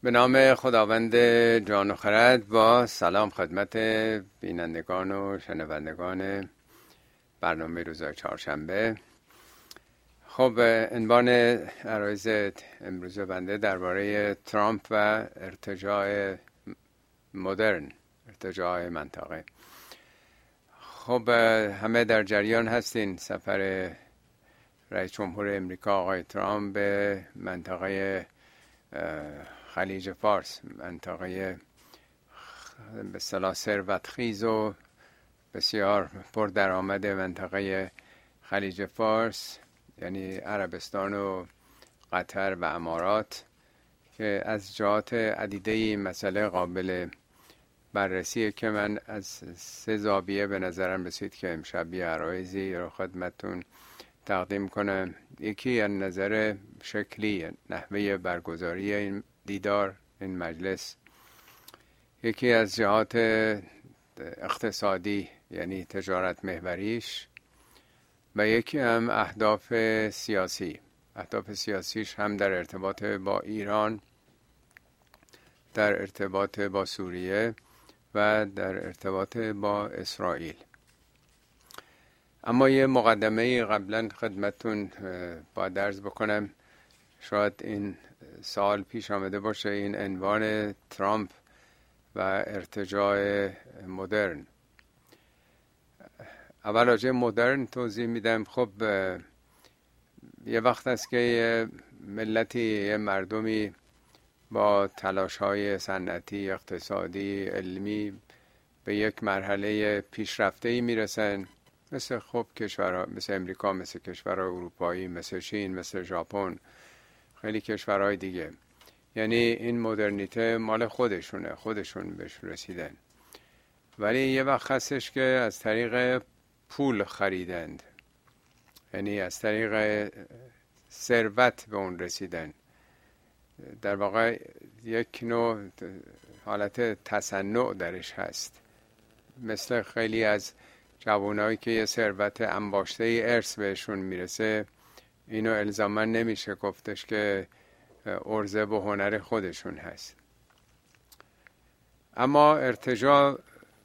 به نام خداوند جان و خرد. با سلام خدمت بینندگان و شنوندگان برنامه روزهای چهارشنبه. خب عنوان عرایض امروز بنده درباره ترامپ و ارتجاع مدرن، ارتجاع منطقه. خب همه در جریان هستین سفر رئیس جمهور امریکا آقای ترامپ به منطقه خلیج فارس، منطقه به اصطلاح ثروتخیز و بسیار پردرآمد منطقه خلیج فارس، یعنی عربستان و قطر و امارات، که از جهات عدیده این مسئله قابل بررسیه که من از 3 زاویه به نظرم رسید که امشب یه عرایضی رو خدمتتون تقدیم کنم. یکی از نظر شکلی، نحوه برگزاری این دیدار، این مجلس. یکی از جهات اقتصادی، یعنی تجارت محوریش، و یکی هم اهداف سیاسی. اهداف سیاسیش هم در ارتباط با ایران، در ارتباط با سوریه و در ارتباط با اسرائیل. اما یه مقدمه قبلا خدمتون باید عرض بکنم. شاید این سال پیش آمده باشه، این عنوان ترامپ و ارتجاع مدرن. اول راجع مدرن توضیح میدم. خب یه وقت است که یه ملتی، یه مردمی با تلاش‌های صنعتی، اقتصادی، علمی به یک مرحله پیشرفته‌ای میرسن، مثل خب کشورها، مثل امریکا، مثل کشورهای اروپایی، مثل چین، مثل ژاپن، خیلی کشورهای دیگه. یعنی این مدرنیته مال خودشونه، خودشون بهش رسیدن. ولی یه وقت هستش که از طریق پول خریدند، یعنی از طریق ثروت به اون رسیدن. در واقع یک نوع حالت تصنع درش هست. مثل خیلی از جوانایی که یه ثروت انباشته ارث بهشون میرسه، اینو الزاما نمیشه گفتش که عرضه و هنر خودشون هست. اما ارتجاع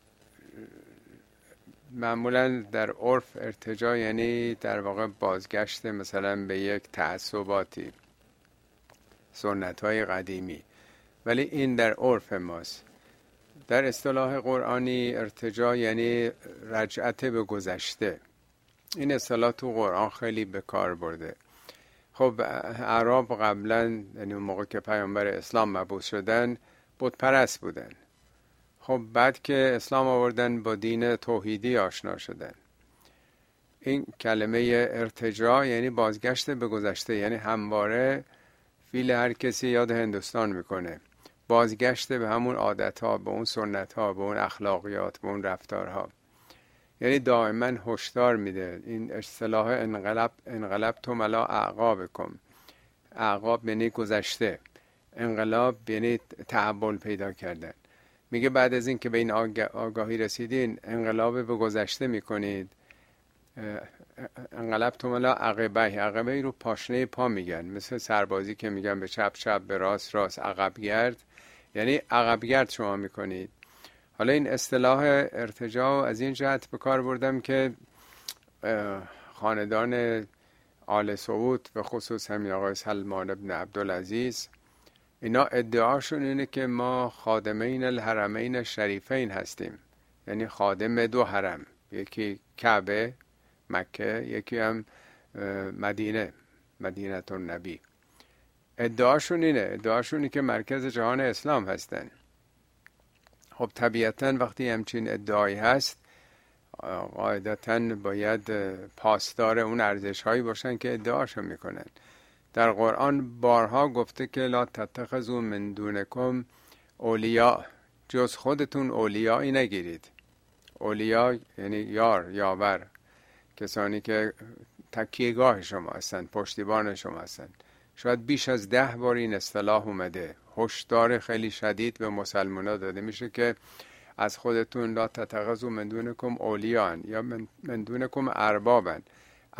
معمولا در عرف، ارتجاع یعنی در واقع بازگشت مثلا به یک تعصباتی، سنت‌های قدیمی. ولی این در عرف ماست. در اصطلاح قرآنی ارتجاع یعنی رجعت به گذشته. این اصطلاح تو قرآن خیلی به کار برده. خب اعراب قبلا، یعنی اون موقع که پیامبر اسلام مبعوث شدن، بت پرست بودن. خب بعد که اسلام آوردن با دین توحیدی آشنا شدن. این کلمه ارتجاع یعنی بازگشت به گذشته، یعنی همواره فیل هر کسی یاد هندوستان میکنه، بازگشت به همون عادتها، به اون سنتها، به اون اخلاقیات، به اون رفتارها. یعنی دائما هشدار میده. این اصطلاح انقلبتم علی اعقابکم. اعقاب یعنی گذشته، انقلاب یعنی تحول پیدا کردن. میگه بعد از این که به این آگاهی رسیدین، انقلاب به گذشته میکنید. انقلبتم علی عقبیه. عقبیه رو پاشنه پا میگن، مثل سربازی که میگن به چپ چپ، به راست راست، عقب گرد، یعنی عقب گرد شما میکنید. حالا این اصطلاح ارتجاع از این جهت به کار بردم که خاندان آل سعود، به خصوص همین آقای سلمان بن عبدالعزیز، اینا ادعاشون اینه که ما خادمین الحرمین شریفین هستیم، یعنی خادم 2 حرم، یکی کعبه مکه، یکی هم مدینه النبی. ادعاشون اینه که مرکز جهان اسلام هستن. خب طبیعتاً وقتی همچین ادعایی هست، قاعدتاً باید پاسدار اون ارزش‌هایی باشن که ادعاشون میکنن. در قرآن بارها گفته که لا تتخذوا من دونکم اولیاء، جز خودتون اولیایی نگیرید. اولیاء یعنی یار، یاور، کسانی که تکیهگاه شما هستن، پشتیبان شما هستن. شاید بیش از 10 بار این اصطلاح اومده. هشدار خیلی شدید به مسلمان‌ها داده میشه که از خودتون لا تتخذوا من دونکم اولیاء یا من دونکم اربابا.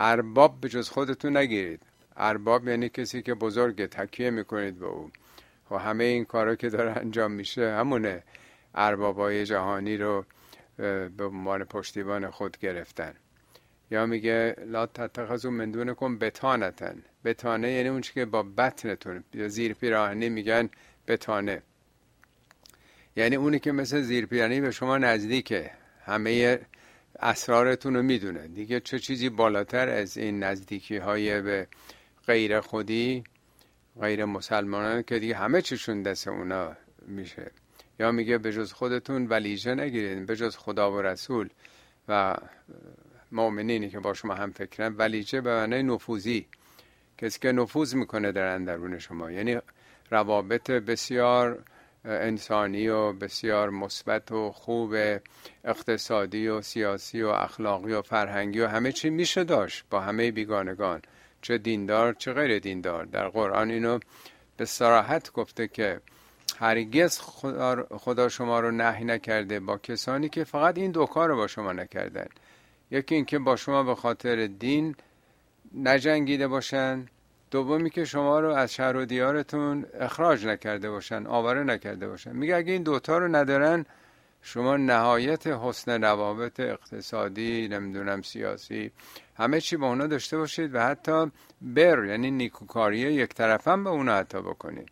ارباب به جز خودتون نگیرید. ارباب یعنی کسی که بزرگه، تکیه میکنید به او. خب همه این کارا که داره انجام میشه همونه. اربابای جهانی رو به عنوان پشتیبان خود گرفتن. یا میگه لا تتخذوا من دونکم بطانة. بطانه یعنی اون چی که با بطنتون، زیر پیراهنی میگن بطانه، یعنی اونی که مثل زیر پیراهنی به شما نزدیکه، همه اسرارتون رو میدونه. دیگه چه چیزی بالاتر از این نزدیکی های به غیر خودی، غیر مسلمانان که دیگه همه چیشون دست اونا میشه. یا میگه به جز خودتون ولیجه نگیرید، به جز خدا و رسول و مؤمنینی که با شما هم فکرن. ولیجه به معنی نفوذی، کسی که نفوذ میکنه در اندرون شما، یعنی روابط بسیار انسانی و بسیار مثبت و خوب، اقتصادی و سیاسی و اخلاقی و فرهنگی و همه چی میشه داشت با همه بیگانگان، چه دیندار چه غیر دیندار. در قرآن اینو به صراحت گفته که هرگز خدا شما رو نهی نکرده با کسانی که فقط این دو کار رو با شما نکردن. یکی این که با شما به خاطر دین نجنگیده باشن، دومی که شما رو از شهر و دیارتون اخراج نکرده باشن، آواره نکرده باشن. میگه اگه این دوتا رو ندارن، شما نهایت حسن روابط اقتصادی، نمیدونم سیاسی، همه چی با اونا داشته باشید و حتی یعنی نیکوکاری یک طرفم به اونا حتی بکنید.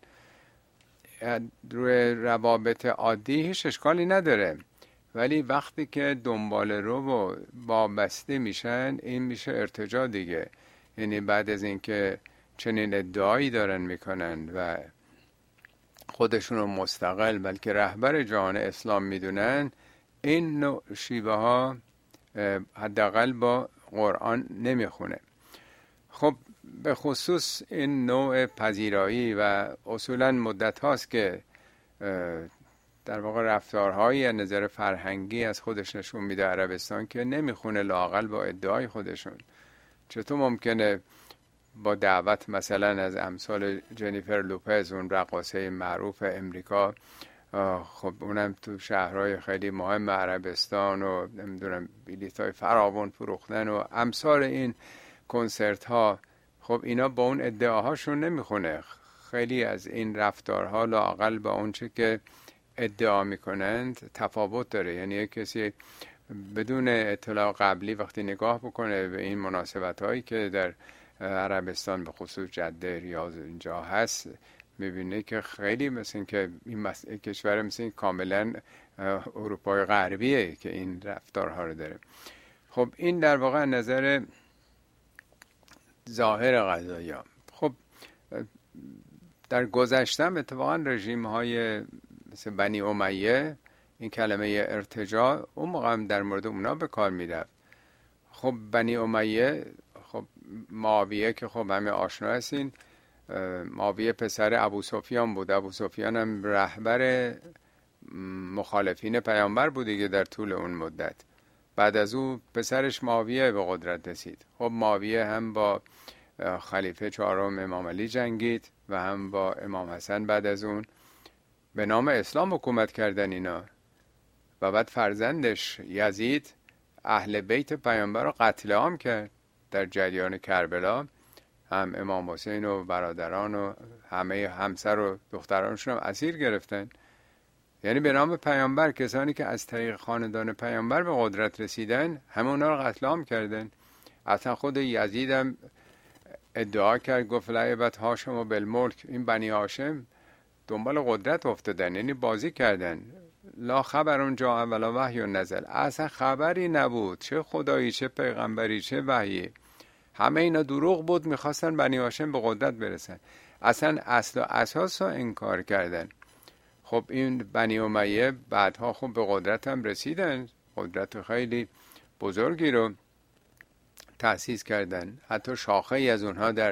روی روابط عادی هیچ اشکالی نداره، ولی وقتی که دنبال رو و وابسته میشن، این میشه ارتجاع دیگه. یعنی بعد از اینکه چنین ادعایی دارن میکنن و خودشون رو مستقل بلکه رهبر جهان اسلام میدونن، این نوع شیوه ها حداقل با قرآن نمیخونه. خب به خصوص این نوع پذیرایی و اصولا مدت هاست که در واقع رفتارهایی از نظر فرهنگی از خودش نشون میده عربستان که نمیخونه لااقل با ادعای خودشون. چطور ممکنه با دعوت مثلا از امثال جنیفر لوپز، اون رقاصه معروف امریکا، خب اونم تو شهرهای خیلی مهم عربستان و نمیدونم بلیط‌های فراوان فروختن و امثال این کنسرت ها، خب اینا با اون ادعاهاشون نمیخونه. خیلی از این رفتارها لااقل با اون چه که ادعا میکنند تفاوت داره. یعنی کسی بدون اطلاع قبلی وقتی نگاه بکنه به این مناسبت هایی که در عربستان به خصوص جده ریاض اینجا هست، میبینه که خیلی مثل این که این کشور مثل این کاملا اروپای غربیه که این رفتارها رو داره. خب این در واقع نظر ظاهر قضایی ها. خب در گذشتم اتفاقا رژیم های مثل بنی امیه این کلمه ارتجاع اون موقع هم در مورد اونا به کار میرفت. خب بنی امیه، خب معاویه که خب همه آشنا هستین، معاویه پسر ابو سفیان بود. ابو سفیان هم رهبر مخالفین پیامبر بود دیگه در طول اون مدت. بعد از او پسرش معاویه به قدرت رسید. خب معاویه هم با خلیفه چهارم امام علی جنگید و هم با امام حسن بعد از اون. به نام اسلام حکومت کردن اینا. و بعد فرزندش یزید اهل بیت پیامبر رو قتل عام کرد در جریان کربلا. هم امام حسین و برادران و همه همسر و دخترانشون هم اسیر گرفتن. یعنی به نام پیامبر کسانی که از طریق خاندان پیامبر به قدرت رسیدن همه اونا رو قتل عام کردن. اصلا خود یزید هم ادعا کرد، گفت لعبت هاشم و بالملک، این بنی هاشم دنبال قدرت افتادن، یعنی بازی کردن. لا خبرون جا ولا وحی نزل، اصلا خبری نبود، چه خدایی چه پیغمبری چه وحی، همه اینا دروغ بود، میخواستن بنی هاشم به قدرت برسن. اصلا اصل و اساس رو انکار کردن. خب این بنی امیه بعدها خب به قدرت هم رسیدن، قدرت خیلی بزرگی رو تأسیس کردن. حتی شاخه ای از اونها در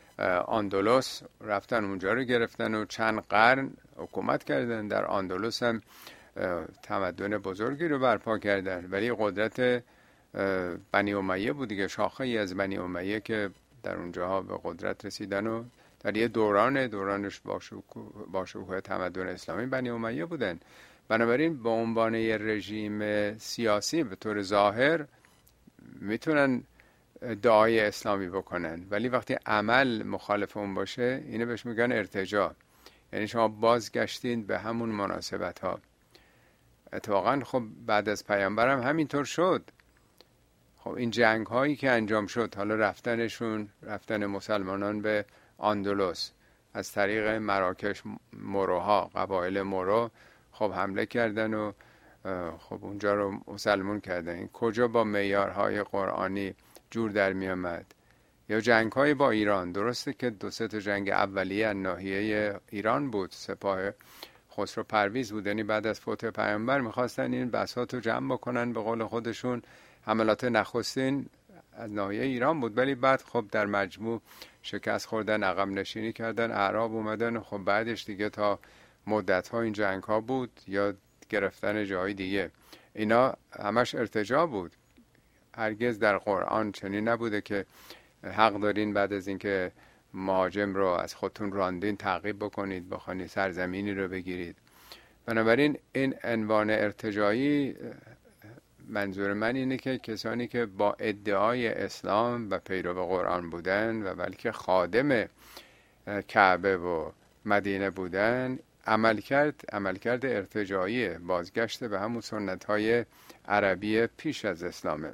اندلس رفتن اونجا رو گرفتن و چند قرن حکومت کردن. در اندلس هم تمدن بزرگی رو برپا کردن، ولی قدرت بنی امیه بود دیگه، شاخه ای از بنی امیه که در اونجاها به قدرت رسیدن و در یه دورانش با شکوه تمدن اسلامی بنی امیه بودن. بنابراین به عنوان یه رژیم سیاسی به طور ظاهر میتونن دعای اسلامی بکنن، ولی وقتی عمل مخالف اون باشه اینو بهش میگن ارتجاع. یعنی شما بازگشتین به همون مناسبت ها. اتفاقا خب بعد از پیامبرم همینطور شد. خب این جنگ هایی که انجام شد، حالا رفتن مسلمانان به اندلس از طریق مراکش، موروها، قبایل مورو خب حمله کردن و خب اونجا رو مسلمون کردن. این کجا با معیارهای قرآنی جور در می آمد؟ یا جنگ های با ایران، درسته که 2-3 تا جنگ اولیه ناحیه ایران بود، سپاه خسرو پرویز بود، یعنی بعد از فوت پیامبر میخواستن این بساط رو جمع بکنن، به قول خودشون حملات نخستین از ناحیه ایران بود، ولی بعد خب در مجموع شکست خوردن، عقب نشینی کردن، اعراب اومدن و خب بعدش دیگه تا مدت ها این جنگ ها بود یا گرفتن جای دیگه. اینا همش ارتجاع بود. هرگز در قرآن چنین نبوده که حق دارین بعد از اینکه مهاجم رو از خودتون راندین تعقیب بکنید، بخواید سرزمینی رو بگیرید. بنابراین این عنوان ارتجاعی، منظور من اینه که کسانی که با ادعای اسلام و پیرو قرآن بودن و بلکه خادم کعبه و مدینه بودن، عملکرد ارتجاعی، بازگشت به همون سنت‌های عربی پیش از اسلامه.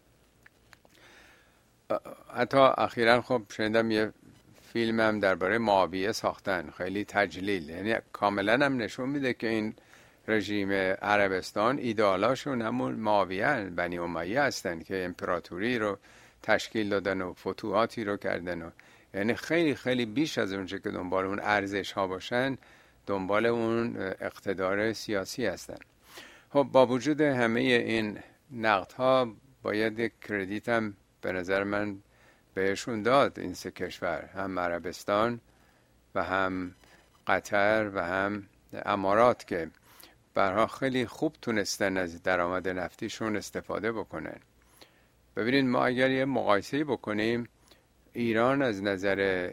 حتی اخیراً خب شنیدم یه فیلم هم درباره معاویه ساختن، خیلی تجلیل، یعنی کاملا هم نشون میده که این رژیم عربستان ایدئالاشون همون معاویه بنی امیه هستن که امپراتوری رو تشکیل دادن و فتوحاتی رو کردن و یعنی خیلی خیلی بیش از اونچه که دنبال اون ارزش ها باشن، دنبال اون اقتدار سیاسی هستن. خب با وجود همه این نقد ها باید یک کردیت هم به نظر من بهشون داد، این 3 کشور، هم عربستان و هم قطر و هم امارات، که برها خیلی خوب تونستن از درآمد نفتیشون استفاده بکنن. ببینید ما اگر یه مقایسه‌ای بکنیم، ایران از نظر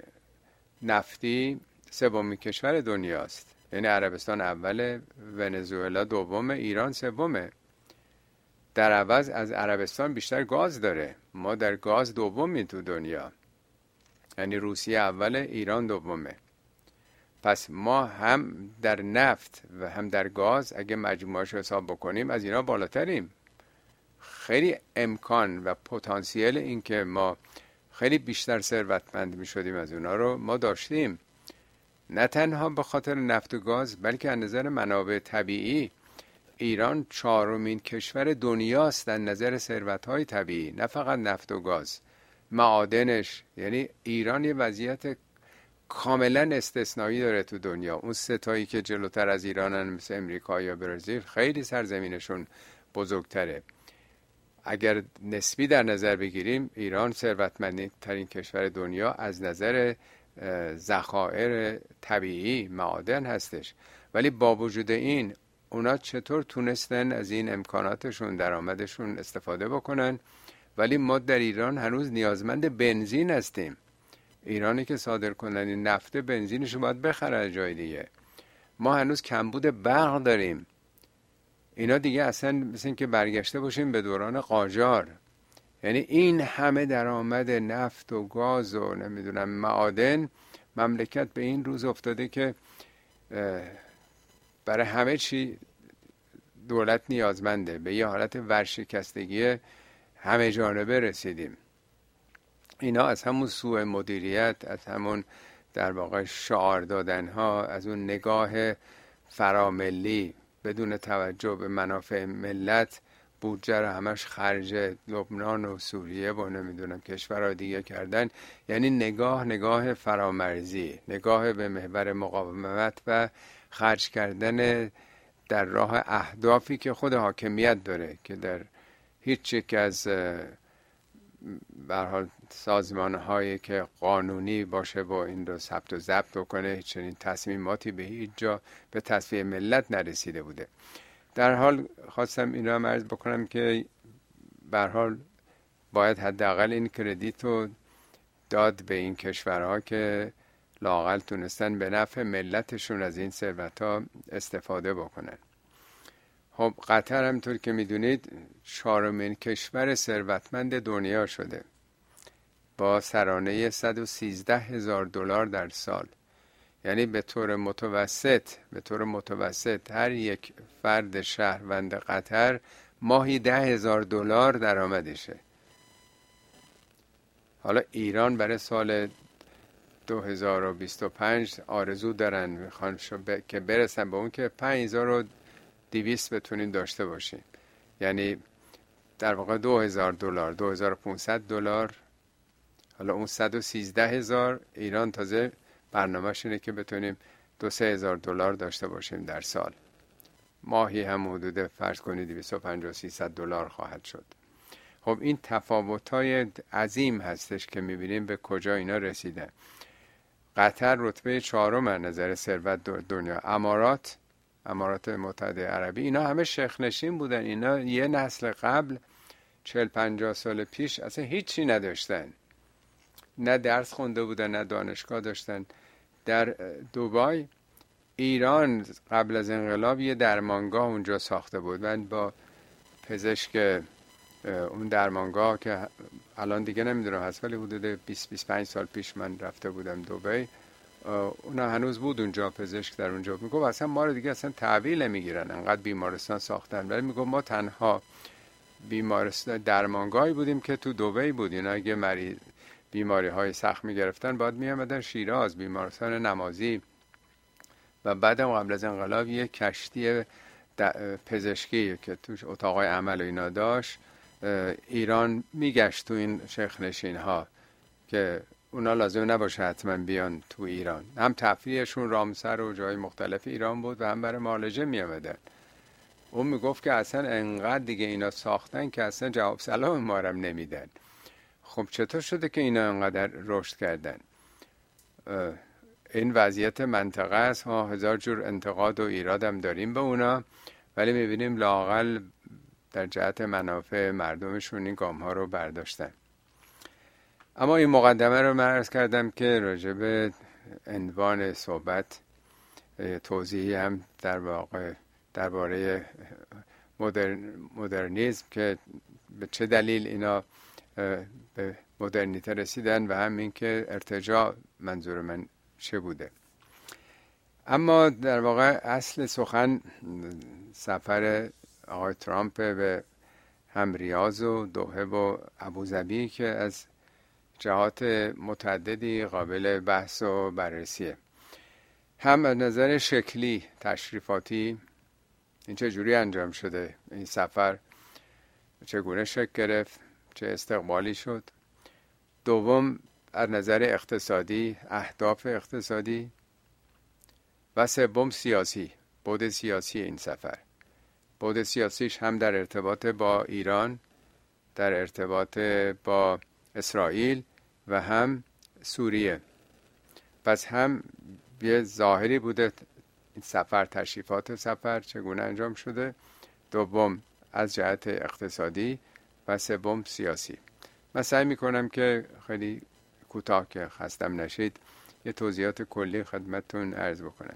نفتی 3مین کشور دنیاست، یعنی عربستان اوله، ونزوئلا دومه، ایران سومه. در عوض از عربستان بیشتر گاز داره، ما در گاز دومیم تو دنیا، یعنی روسیه اوله، ایران دومه. پس ما هم در نفت و هم در گاز اگه مجموعش حساب بکنیم از اینا بالاتریم. خیلی امکان و پتانسیل این که ما خیلی بیشتر ثروتمند می شدیم از اونا رو ما داشتیم، نه تنها به خاطر نفت و گاز، بلکه از نظر منابع طبیعی ایران 4مین کشور دنیاست از نظر ثروت‌های طبیعی، نه فقط نفت و گاز، معادنش. یعنی ایران یه وضعیت کاملا استثنایی داره تو دنیا. اون 3 تایی که جلوتر از ایرانن مثل امریکا یا برزیل خیلی سرزمینشون بزرگتره. اگر نسبی در نظر بگیریم ایران ثروتمندترین کشور دنیا از نظر ذخایر طبیعی، معادن هستش. ولی با وجود این اونا چطور تونستن از این امکاناتشون، درآمدشون استفاده بکنن؟ ولی ما در ایران هنوز نیازمند بنزین هستیم. ایرانی که صادر کننده نفت، بنزینش رو باید بخره از جای دیگه. ما هنوز کمبود برق داریم. اینا دیگه اصلا مثل این که برگشته باشیم به دوران قاجار. یعنی این همه درآمد نفت و گاز و نمیدونم معادن، مملکت به این روز افتاده که برای همه چی دولت نیازمنده. به یه حالت ورشکستگی همه جانبه رسیدیم. اینا از همون سوء مدیریت، از همون در واقع شعار دادن ها، از اون نگاه فراملی بدون توجه به منافع ملت، بودجه رو همش خرج لبنان و سوریه و نمیدونم کشورهای دیگه کردن. یعنی نگاه فرامرزی، نگاه به محور مقاومت و خرج کردن در راه اهدافی که خود حاکمیت داره، که در هیچ یک از به هر حال سازمان‌هایی که قانونی باشه و این رو ثبت و ضبط کنه، چنین تصمیماتی به هیچ جا به تصفیه ملت نرسیده بوده. در حال خواستم این رو عرض بکنم که به هر حال باید حداقل این کردیت رو داد به این کشورها که لااقل تونستن به نفع ملتشون از این ثروت‌ها استفاده بکنن. خب قطر همطور که میدونید 4مین کشور ثروتمند دنیا شده با سرانه $113,000 در سال. یعنی به طور متوسط هر یک فرد شهروند قطر ماهی $10,000 درآمدشه. حالا ایران برای سال 2025 آرزو دارن، میخوان که برسن به اون که 5200 بتونیم داشته باشیم، یعنی در واقع $2,000 $2,500. حالا اون 113,000 ایران تازه برنامه‌ش اینه که بتونیم $2,000-3,000 داشته باشیم در سال. ماهی هم حدود فرض کنید $250-300 خواهد شد. خب این تفاوت‌های عظیم هستش که می‌بینیم به کجا اینا رسیدن. قطر رتبه 4 از نظر ثروت دنیا. امارات متحده عربی، اینا همه شیخ نشین بودن. اینا یه نسل قبل 40-50 سال پیش اصلا هیچی نداشتن، نه درس خونده بودن نه دانشگاه داشتن. در دبی ایران قبل از انقلاب یه درمانگاه اونجا ساخته بود. من با پزشک اون درمانگاه که الان دیگه نمیدونم هست، ولی حدود 20-25 سال پیش من رفته بودم دبی، اونا هنوز بود اونجا، پزشک در اونجا میگفت اصلا ما رو دیگه اصلا تحویل نمیگیرن، انقدر بیمارستان ساختن. ولی میگفت ما تنها بیمارستان درمانگاهی بودیم که تو دبی بود. اینا اگه بیماری های سخت میگرفتن باید میامدن شیراز، بیمارستان نمازی. و بعدم قبل از انقلاب یه کشتی پزشکی که توش اتاقای عمل و اینا داشت، ایران میگشت تو این شیخ نشین ها که اونا لازم نباشه حتما بیان تو ایران. هم تفریحشون رامسر و جای مختلف ایران بود و هم برای معالجه میامدن. اون میگفت که اصلا انقدر دیگه اینا ساختن که اصلا جواب سلام ما رو نمیدن. خب چطور شده که اینا انقدر رشد کردن؟ این وضعیت منطقه است. ما هزار جور انتقاد و ایراد هم داریم به اونا، ولی میبینیم لااقل در جهت منافع مردمشون این گام ها رو برداشتن. اما این مقدمه رو من عرض کردم که راجع به عنوان صحبت توضیحی هم در واقع درباره مدرنیسم که به چه دلیل اینا به مدرنیته رسیدن و هم این که ارتجاع منظور من چه بوده. اما در واقع اصل سخن سفر آقای ترامپ به هم ریاض و دوحه و ابوظبی که از جهات متعددی قابل بحث و بررسیه. هم از نظر شکلی تشریفاتی این چجوری انجام شده، این سفر چگونه شکل گرفت، چه استقبالی شد. دوم از نظر اقتصادی، اهداف اقتصادی. و سوم سیاسی، بعد سیاسی این سفر. بعد سیاسیش هم در ارتباط با ایران، در ارتباط با اسرائیل و هم سوریه. پس هم یه ظاهری بوده این سفر، تشریفات سفر چگونه انجام شده. دوم از جهت اقتصادی و سوم سیاسی. من سعی میکنم که خیلی کوتاه که خستم نشید یه توضیحات کلی خدمتتون عرض بکنم.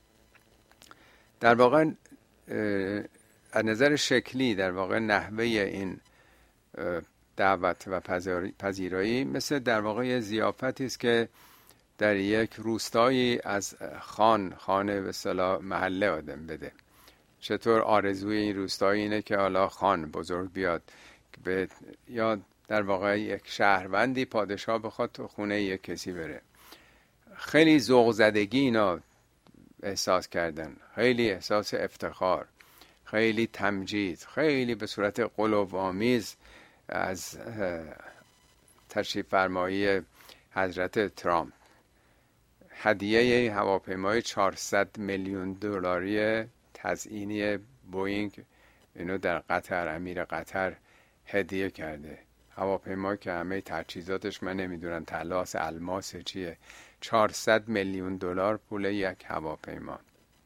در واقع از نظر شکلی در واقع نحوه این دعوت و پذیرایی مثل در واقع یه ضیافتی است که در یک روستایی از خانه به اصطلاح محله آدم بده. چطور آرزوی این روستایی اینه که حالا خان بزرگ بیاد یا در واقع یک شهروندی پادشاه بخواد تو خونه یک کسی بره. خیلی ذوق زدگی اینا احساس کردن، خیلی احساس افتخار، خیلی تمجید، خیلی به صورت غلوآمیز از تشریف فرمایی حضرت ترامپ. هدیه هواپیمای $400 میلیون تزیینی بوئینگ اینو در قطر، امیر قطر هدیه کرده. هواپیما که همه تجهیزاتش من نمیدونم طلاست، الماس، چیه. $400 میلیون پول یک هواپیما.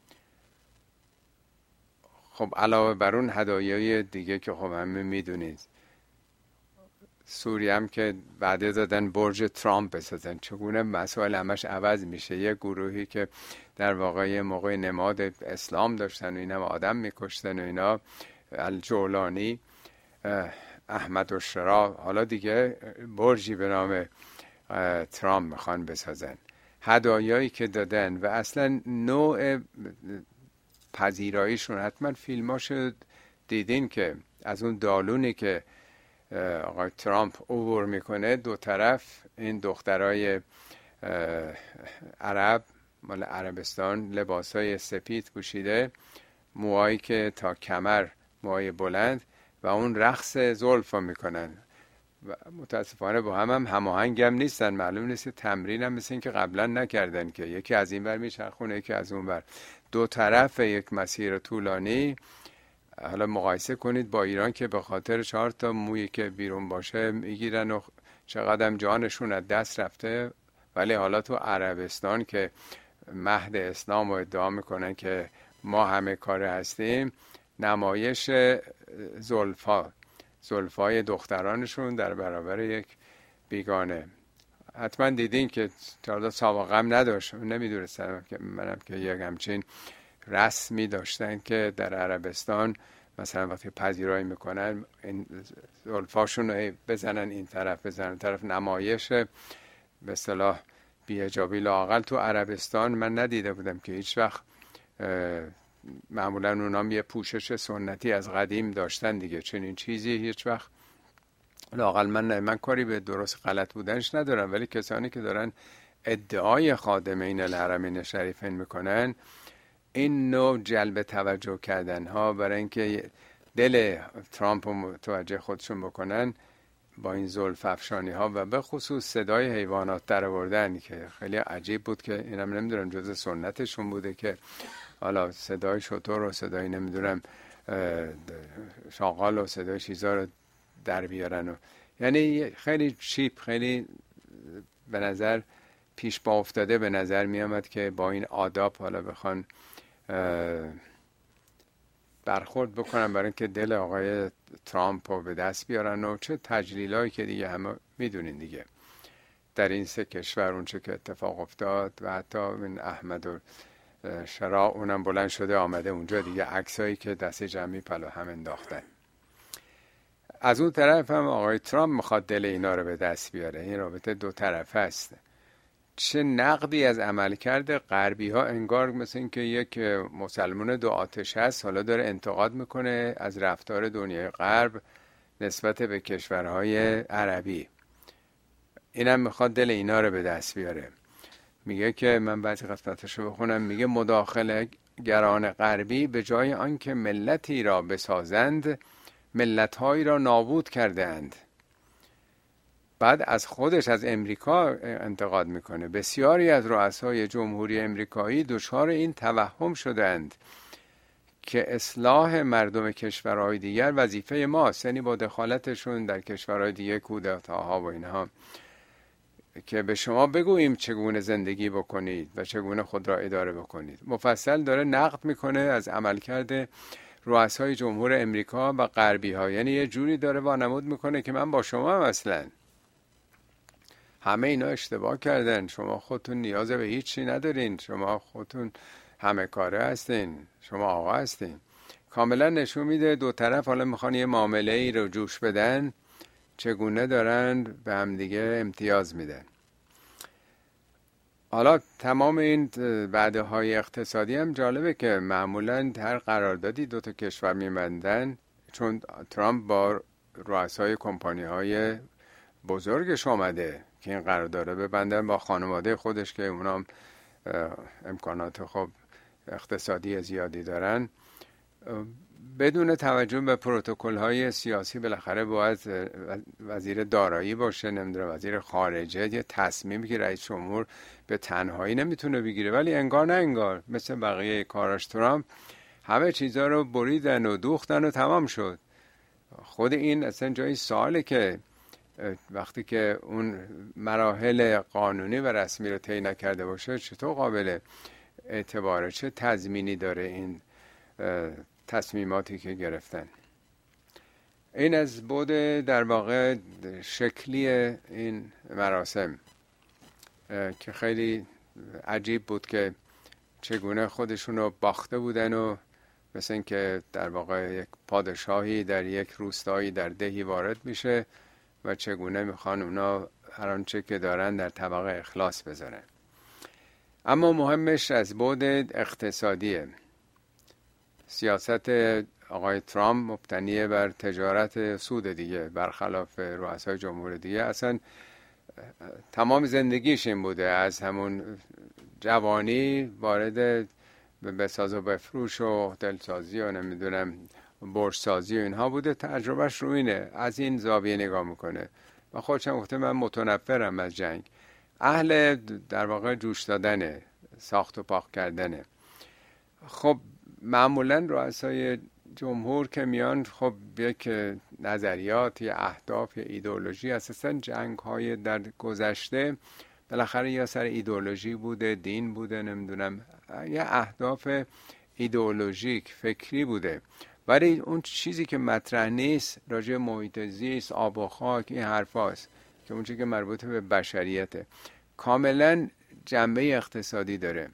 خب علاوه بر اون هدایای دیگه که خب همه میدونید، سوریه هم که وعده دادن برج ترامپ بسازن. چگونه مسائل همش عوض میشه. یه گروهی که در واقع یه موقع نماد اسلام داشتن و اینا آدم میکشتن و اینا، الجولانی، احمد الشرا، حالا دیگه برجی به نام ترامپ میخوان بسازن. هدایایی که دادن و اصلا نوع پذیراییشون، حتما فیلماشو دیدین که از اون دالونی که آقای ترامپ عبور میکنه، دو طرف این دخترای عرب مال عربستان لباسای سپید پوشیده، موهایی که تا کمر، موهای بلند، و اون رقص زلفا میکنن و متاسفانه با هم هماهنگ هم نیستن. معلوم نیست تمرین هم مثل این که قبلا نکردن که یکی از این ور میچرخونه یکی از اون ور، دو طرف یک مسیر طولانی. حالا مقایسه کنید با ایران که به خاطر 4 تا مویی که بیرون باشه میگیرن و چقدر جانشون از دست رفته، ولی حالا تو عربستان که مهد اسلام رو ادعا میکنن که ما همه کاره هستیم، نمایش زلفای دخترانشون در برابر یک بیگانه. حتما دیدین که تا سابقه هم نداشت، نمیدونستم که منم که یک همچین رسمی داشتن که در عربستان مثلا وقتی پذیرایی میکنن این زلفاشون رو بزنن این طرف بزنن طرف، نمایش به اصطلاح بی‌حجابی. لااقل تو عربستان من ندیده بودم که هیچ وقت. معمولا اونام یه پوشش سنتی از قدیم داشتن دیگه، چنین چیزی هیچ وقت لااقل من کاری به درست غلط بودنش ندارم، ولی کسانی که دارن ادعای خادمین الحرمین شریفین میکنن، این نوع جلب توجه کردن ها برای اینکه دل ترامپ رو متوجه خودشون بکنن با این زلف افشانی ها و به خصوص صدای حیوانات در آوردن که خیلی عجیب بود که اینم نمیدونم جز سنتشون بوده که حالا صدای شتر و صدای نمیدونم شاغال و صدای چیزا رو در بیارن و یعنی خیلی چیپ، خیلی به نظر پیش با افتاده به نظر می آمد که با این آداب حالا بخوان برخورد بکنن برای اینکه دل آقای ترامپ رو به دست بیارن و چه تجلیلایی که دیگه همه میدونین دیگه در این 3 کشور اون چه که اتفاق افتاد و حتی این احمد و شرا اونم بلند شده آمده اونجا دیگه، عکسایی که دست جمعی پلو هم انداختن. از اون طرف هم آقای ترامپ میخواد دل اینا رو به دست بیاره. این رابطه 2 طرفه است. چه نقدی از عملکرد غربی ها، انگار مثل این که یک مسلمان 2 آتش هست، حالا داره انتقاد میکنه از رفتار دنیای غرب نسبت به کشورهای عربی. اینم میخواد دل اینا رو به دست بیاره. میگه که من بعضی قسمتشو بخونم، میگه مداخله گران غربی به جای آنکه ملتی را بسازند ملت‌هایی را نابود کرده اند. بعد از خودش از امریکا انتقاد میکنه. بسیاری از رؤسای جمهوری امریکایی دچار این توهم شدند که اصلاح مردم کشورهای دیگر وظیفه ماست، یعنی با دخالتشون در کشورهای دیگه، کودتاها و اینها، که به شما بگوییم چگونه زندگی بکنید و چگونه خود را اداره بکنید. مفصل داره نقد میکنه از عملکرد رؤسای جمهور امریکا و غربی ها، یعنی یه جوری داره وانمود میکنه که من با شما هم اصلا همه اینا اشتباه کردن، شما خودتون نیاز به هیچی ندارین، شما خودتون همه کاره هستین، شما آقا هستین. کاملا نشون میده 2 طرف حالا میخوان یه معامله ای رو جوش بدن، چگونه دارن به هم دیگه امتیاز میدن. حالا تمام این وعده های اقتصادی هم جالبه که معمولا هر قراردادی 2 تا کشور میبندن، چون ترامپ با رؤسای کمپانی های بزرگش آمده که این قرارداد ببندن با خانواده خودش که اونام امکانات خب اقتصادی زیادی دارن، بدون توجه به پروتکل های سیاسی بالاخره باید وزیر دارایی باشه، نمیدونم وزیر خارجه، یه تصمیمی که رئیس جمهور به تنهایی نمیتونه بگیره. ولی انگار نه انگار مثل بقیه کاراش ترامپ همه چیزا رو بریدن و دوختن و تمام شد. خود این اصلا جای سواله که وقتی که اون مراحل قانونی و رسمی رو طی نکرده باشه چطور قابل اعتباره، چه تضمینی داره این تصمیماتی که گرفتن. این از بعد در واقع شکلی این مراسم که خیلی عجیب بود که چگونه خودشون رو باخته بودن و مثل این که در واقع یک پادشاهی در یک روستایی در دهی وارد میشه و چگونه میخوان اونا هر آنچه که دارن در طبق اخلاص بذارن. اما مهمش از بعد اقتصادیه. سیاست آقای ترامپ مبتنیه بر تجارت سود دیگه، برخلاف رؤسای جمهور دیگه. اصلا تمام زندگیش این بوده، از همون جوانی وارد بساز و بفروش و هتلسازی و نمیدونم برج‌سازی و اینها بوده. تجربهش رو اینه، از این زاویه نگاه میکنه. و خودشم گفته من متنفرم از جنگ، اهل در واقع جوش دادنه، ساخت و پاک کردنه. خب معمولا رؤسای جمهور که میان، خب یک نظریات یا اهداف یا ایدئولوژی، اساسا جنگ های در گذشته بالاخره یا سر ایدئولوژی بوده، دین بوده، نمیدونم یا اهداف ایدئولوژیک فکری بوده. ولی اون چیزی که مطرح نیست راجع محیط زیست، آب و خاک، این حرفاست که اون چیزی که مربوط به بشریته، کاملا جنبه اقتصادی داره.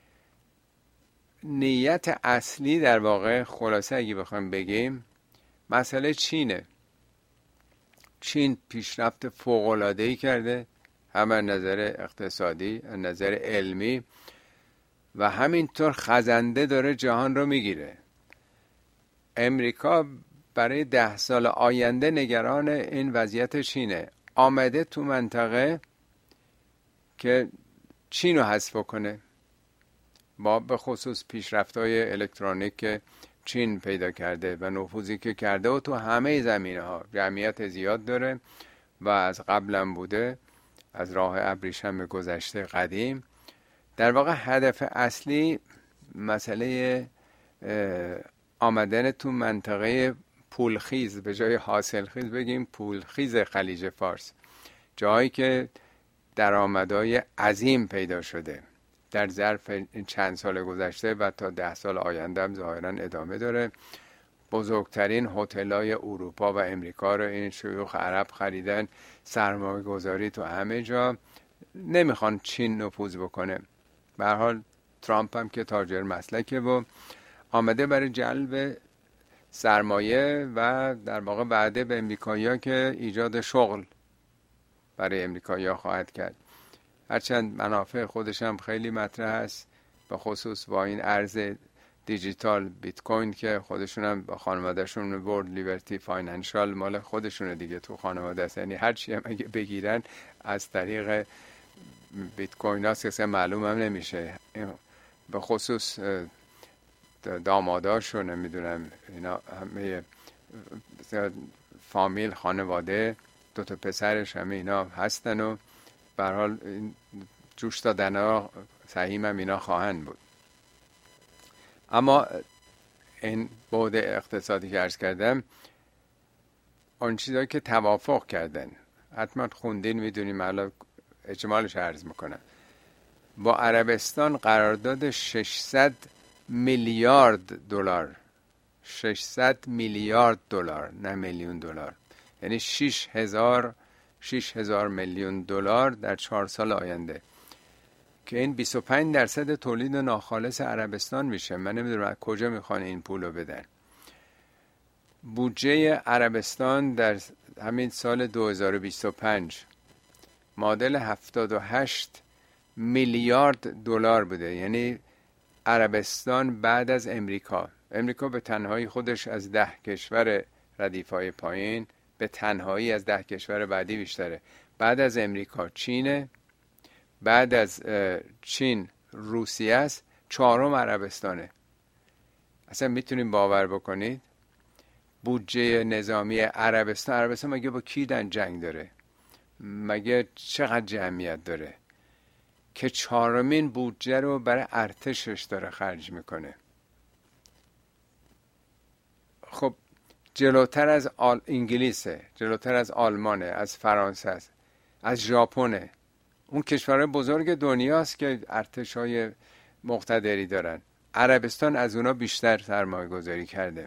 نیت اصلی در واقع، خلاصه اگه بخوایم بگیم، مسئله چینه. چین پیشرفت فوق‌العاده‌ای کرده، هم از نظر اقتصادی، از نظر علمی، و همینطور خزنده داره جهان رو میگیره. امریکا برای 10 سال آینده نگران این وضعیت چینه. آمده تو منطقه که چین رو حذف کنه، با به خصوص پیشرفت‌های الکترونیک که چین پیدا کرده و نفوذی که کرده و تو همه زمینه‌ها جمعیت زیاد داره و از قبلم بوده، از راه ابریشم گذشته قدیم. در واقع هدف اصلی مسئله آمدن تو منطقه پولخیز، به جای حاصلخیز بگیم پولخیز خلیج فارس، جایی که درآمدهای عظیم پیدا شده در ظرف چند سال گذشته و تا 10 سال آینده هم ظاهرا ادامه داره. بزرگترین هتل‌های اروپا و امریکا رو این شیوخ عرب خریدن، سرمایه گذاری تو همه جا. نمیخوان چین نفوذ بکنه. به هر حال ترامپ هم که تاجر مسلکه و آمده برای جلب سرمایه و در واقع وعده به امریکایی‌ها که ایجاد شغل برای امریکایی‌ها خواهد کرد. هرچند منافع خودش هم خیلی مطرح است، به خصوص با این ارز دیجیتال بیت کوین که خودشون هم با خانوادهشون ورد لیبرتی فاینانشال مال خودشونه دیگه تو خانواده است. یعنی هر چی هم اگه بگیرن از طریق بیت کوین هاست که معلوم هم نمیشه. به خصوص داماداشو نمیدونم اینا همه فامیل خانواده 2 تا پسرش همه اینا هستن و به هر حال جوش دادن ها سهیم هم اینا خواهند بود. اما این بعد اقتصادی که عرض کردم، اون چیزایی که توافق کردن، حتما خوندین میدونیم، الان اجمالش عرض میکنم. با عربستان قرارداد 600 میلیارد دلار، 600 میلیارد دلار، نه میلیون دلار، یعنی 6000 میلیون دلار در 4 سال آینده، که این 25% تولید ناخالص عربستان میشه. من نمیدونم از کجا میخوان این پولو بدن. بودجه عربستان در همین سال 2025 معادل 78 میلیارد دلار بوده. یعنی عربستان بعد از امریکا به تنهایی خودش از 10 کشور ردیفای پایین به تنهایی از 10 کشور بعدی بیشتره. بعد از امریکا چینه، بعد از چین روسیه است، 4م عربستانه. اصلا میتونیم باور بکنید بودجه نظامی عربستان مگه با کی جنگ داره؟ مگه چقدر جمعیت داره که 4مین بودجه رو برای ارتشش داره خرج میکنه؟ خب جلوتر از انگلیسه، جلوتر از آلمانه، از فرانسه است، از ژاپنه. اون کشورهای بزرگ دنیاست که ارتشای مقتدری دارن. عربستان از اونا بیشتر سرمایه گذاری کرده.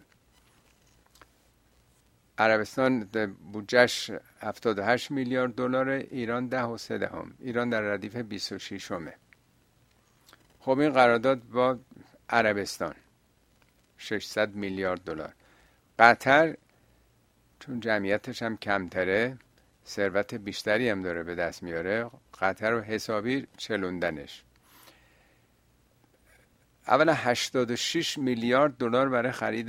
عربستان بودجهش 78 میلیارد دلار، ایران 10.3. ایران در ردیف 26مه. خب این قرارداد با عربستان 600 میلیارد دلار. قطر چون جمعیتش هم کمتره، ثروت بیشتری هم داره به دست میاره، قطر رو حسابی چلوندنش. اولا 86 میلیارد دلار برای خرید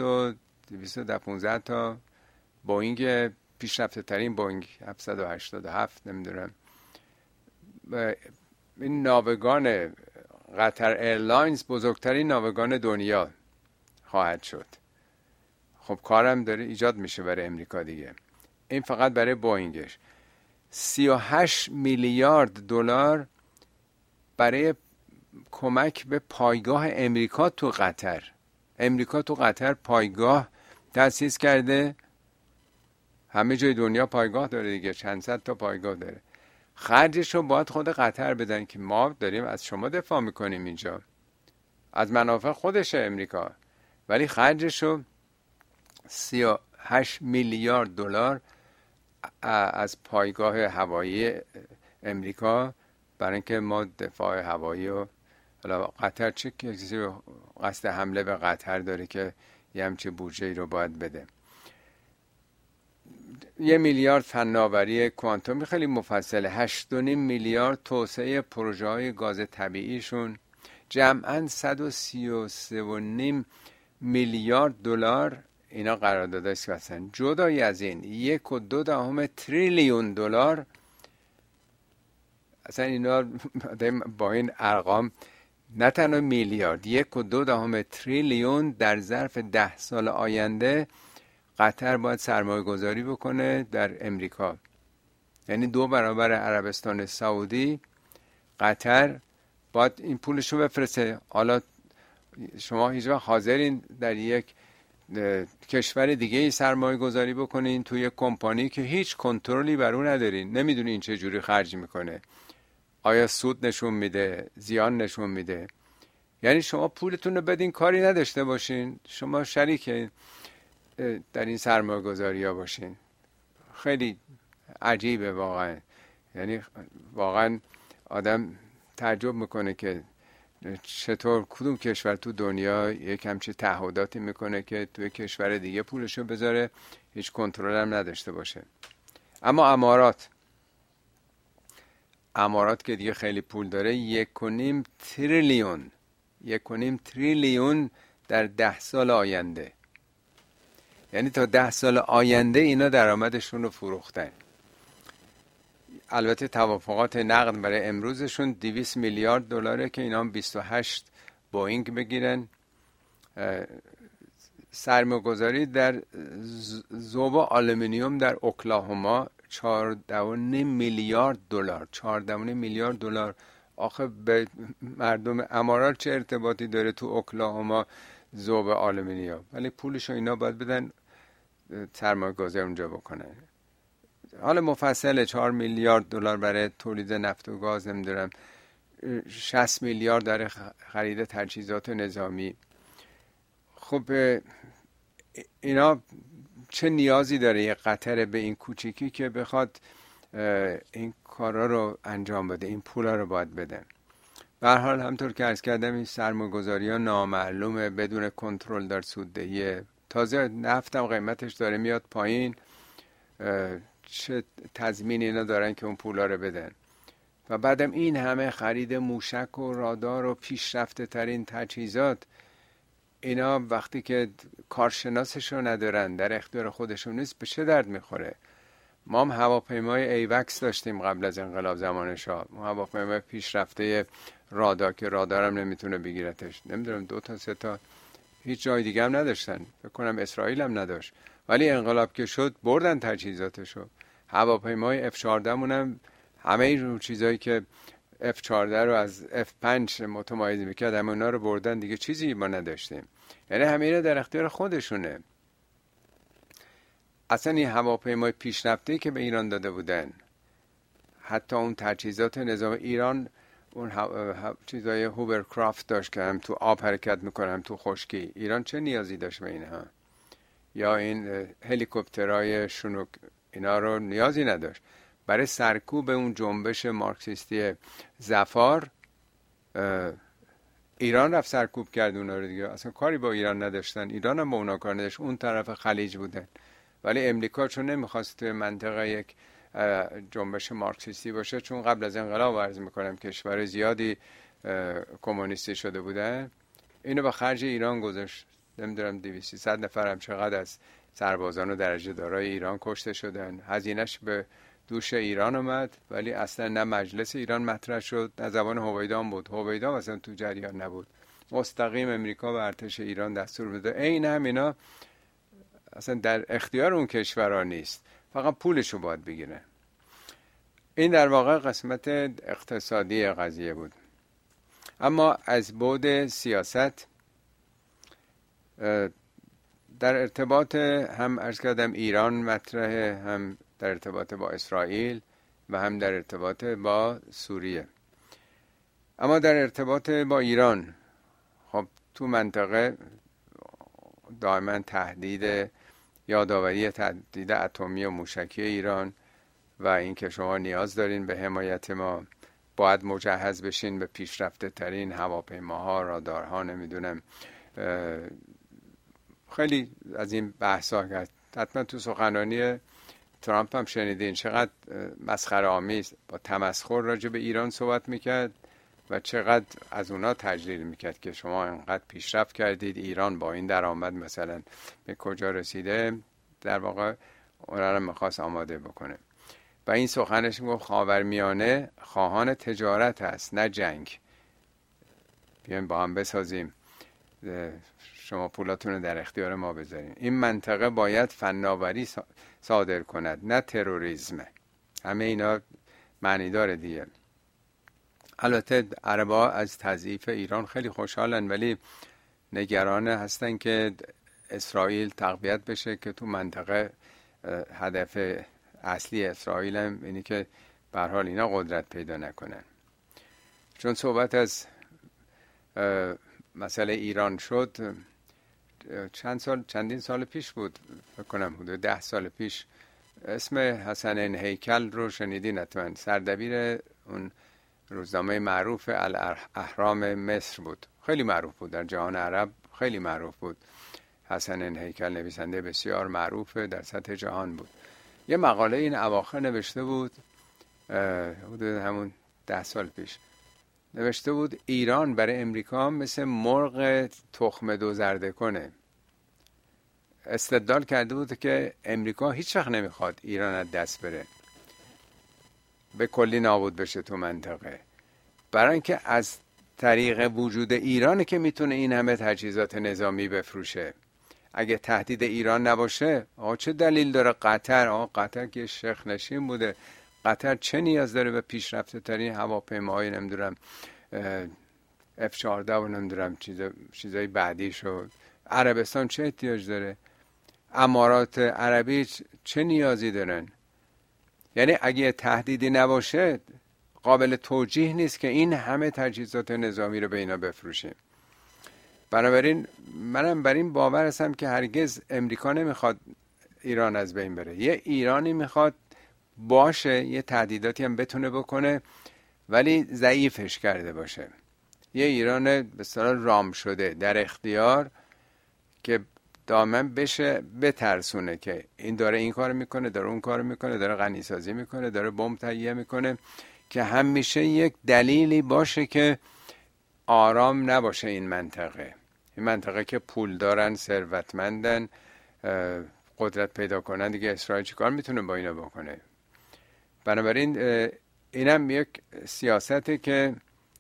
215 تا بوئینگ پیشرفته ترین بوئینگ 787 نمیدونم. این ناوگان قطر ایرلاینز بزرگترین ناوگان دنیا خواهد شد. خب کارم داره ایجاد میشه برای امریکا دیگه. این فقط برای بوئینگش. 38 میلیارد دلار برای کمک به پایگاه امریکا تو قطر. امریکا تو قطر پایگاه تأسیس کرده. همه جای دنیا پایگاه داره دیگه، چند صد تا پایگاه داره. خرجش رو باید خود قطر بدن که ما داریم از شما دفاع میکنیم اینجا، از منافع خودشه امریکا، ولی خرجش رو 38 میلیارد دلار از پایگاه هوایی امریکا برای اینکه ما دفاع هوایی و قطر چه کسی قصد حمله به قطر داره که یه همچه بودجه‌ای رو باید بده. 1 میلیارد فناوری کوانتومی خیلی مفصله. 8.5 میلیارد توسعه پروژه های گاز طبیعیشون. جمعاً 133.5 میلیارد دلار اینا قراردادش هستن. جدای از این 1.2 تریلیون دلار، اصلا اینا با این ارقام نه تنها میلیارد، 1.2 تریلیون در ظرف 10 سال آینده قطر باید سرمایه گذاری بکنه در امریکا. یعنی 2 برابر عربستان سعودی قطر باید این پولشو بفرسته. حالا شما هیچ وقت حاضرین در یک کشور دیگه ای سرمایه گذاری بکنین توی یک کمپانی که هیچ کنترلی بر اون ندارین، نمیدونین این چه جوری خرج میکنه، آیا سود نشون میده، زیان نشون میده. یعنی شما پولتون رو بدین کاری نداشته باشین، شما شریک در این سرمایه گذاری ها باشین. خیلی عجیبه واقعا. یعنی واقعا آدم تعجب میکنه که چطور کدوم کشور تو دنیا یک همچین تعهداتی میکنه که توی کشور دیگه پولشو بذاره، هیچ کنترل هم نداشته باشه. اما امارات که دیگه خیلی پول داره، 1.5 تریلیون در 10 سال آینده. یعنی تا 10 سال آینده اینا درآمدشون رو فروختن. البته توافقات نقد برای امروزشون 200 میلیارد دلاره که اینا هم 28 بوئینگ بگیرن. سرمایه‌گذاری در ذوب آلومینیوم در اوکلاهوما 14.5 میلیارد دلار. 14.5 میلیارد دلار. آخه به مردم امارات چه ارتباطی داره تو اوکلاهوما ذوب آلومینیوم؟ ولی پولشو اینا باید بدن سرمایه‌گذاری اونجا بکنن. حالا مفصل 4 میلیارد دلار برای تولید نفت و گاز، نمیدونم 60 میلیارد در خرید تجهیزات نظامی. خب اینا چه نیازی داره یه قطر به این کوچیکی که بخواد این کارا رو انجام بده؟ این پولا رو باید بدن. به هر حال همطور که عرض کردم این سرمایه‌گذاری‌ها نامعلومه، بدون کنترل در سوددهی. تازه نفت هم قیمتش داره میاد پایین، چه تضمین اینا دارن که اون پولا رو بدن؟ و بعدم این همه خرید موشک و رادار و پیشرفته ترین تجهیزات، اینا وقتی که کارشناسش رو ندارن، در اختیار خودشون نیست، به چه درد میخوره؟ ما هم هواپیمای ایوکس داشتیم قبل از انقلاب زمان شاه، هواپیمای پیشرفته رادار که رادارم نمیتونه بگیرتش، نمیدونم 2 تا 3 تا، هیچ جای دیگه هم نداشتن، فکر کنم اسرائیل هم نداشت. ولی انقلاب که شد بردن تجهیزاتشو. هواپیمای F-14 مونم همه این چیزایی که F-14 رو از F-5 متمایز میکرد همه اونا رو بردن دیگه، چیزی ما نداشتیم. یعنی همه اینا در اختیار خودشونه. اصلا این هواپیمای پیشرفته که به ایران داده بودن، حتی اون تجهیزات نظام ایران، اون چیزای هوورکرافت داشت که هم تو آب حرکت میکنه هم تو خشکی. ایران چه نیازی داشت به اینها؟ یا این هلیکوپترهای شنوک، اینا رو نیازی نداشت. برای سرکوب اون جنبش مارکسیستی ظفار ایران رفت سرکوب کرد اونا رو دیگه. اصلا کاری با ایران نداشتن، ایران هم با اونا کار نداشت، اون طرف خلیج بودن. ولی امریکا چون نمیخواست توی منطقه یک جنبش مارکسیستی باشه، چون قبل از انقلاب عرض میکنم کشور زیادی کمونیستی شده بودن، اینو به خرج ایران گذاشت. نمیدونم 200-300 نفر هم چقدر از سربازان و درجه دارای ایران کشته شدن. هزینهش به دوش ایران اومد، ولی اصلا نه مجلس ایران مطرح شد، نه زبان هویدا بود. هویدا اصلا تو جریان نبود. مستقیم امریکا و ارتش ایران دستور بده. این همینا اصلا در اختیار اون کشورها نیست، فقط پولشو باید بگیره. این در واقع قسمت اقتصادی قضیه بود. اما از بعد سیاست در ارتباط هم عرض کردم ایران مطرحه، هم در ارتباط با اسرائیل و هم در ارتباط با سوریه. اما در ارتباط با ایران، خب تو منطقه دائما تهدید، یادآوری تهدید اتمی و موشکی ایران و اینکه شما نیاز دارین به حمایت ما، باید مجهز بشین به پیشرفته ترین هواپیماها، رادارها، نمیدونم خیلی از این بحثا کرد. حتما تو سخنرانی ترامپ هم شنیدین چقدر مسخره آمیز با تمسخر راجع به ایران صحبت میکرد و چقدر از اونا تجلیل میکرد که شما انقدر پیشرفت کردید، ایران با این درآمد مثلا به کجا رسیده. در واقع اونا رو میخواست آماده بکنه و این سخنش میگفت خاورمیانه خواهان تجارت هست نه جنگ. بیاین با هم بسازیم، شما پولاتون رو در اختیار ما بذارین. این منطقه باید فناوری صادر کند نه تروریسم. همه اینا معنی داره دیگه. البته عربا از تضعیف ایران خیلی خوشحالن، ولی نگران هستن که اسرائیل تقویت بشه که تو منطقه هدف اصلی اسرائیل هم اینی که به هر حال اینا قدرت پیدا نکنن. چون صحبت از مسئله ایران شد، چندین سال پیش بود، فکر کنم حدود 10 سال پیش، اسم حسن هیکل رو شنیدین حتما. سردبیر اون روزنامه معروف الاهرام مصر بود، خیلی معروف بود در جهان عرب، خیلی معروف بود. حسن هیکل نویسنده بسیار معروف در سطح جهان بود. یه مقاله این اواخر نوشته بود، حدود همون 10 سال پیش نوشته بود ایران برای امریکا مثل مرغ تخم دو زرده کنه. استدلال کرده بود که امریکا هیچ وقت نمیخواد ایران از دست بره، به کلی نابود بشه تو منطقه، برای اینکه از طریق وجود ایرانه که میتونه این همه تجهیزات نظامی بفروشه. اگه تهدید ایران نباشه، چه دلیل داره قطر که شیخ نشین بوده، قطر چه نیاز داره به پیشرفته ترین هواپیماهای نمیدونم F-14 و نمیدونم چیزای بعدیشو، عربستان چه احتیاج داره، امارات عربی چه نیازی دارن؟ یعنی اگه تهدیدی نباشه قابل توجیه نیست که این همه تجهیزات نظامی رو به اینا بفروشیم. بنابراین منم بر این باور هستم که هرگز امریکا نمیخواد ایران از بین بره. یه ایرانی میخواد باشه، یه تهدیداتی هم بتونه بکنه ولی ضعیفش کرده باشه. یه ایران به اصطلاح رام شده در اختیار که دائما بشه بترسونه که این داره این کار میکنه، داره اون کار میکنه، داره غنیسازی میکنه، داره بمب تهیه میکنه، که همیشه یک دلیلی باشه که آرام نباشه این منطقه که پول دارن، ثروتمندن، قدرت پیدا کنن دیگه. اسرائیل چیکار میتونه با اینا بکنه؟ بنابراین اینم یک سیاسته که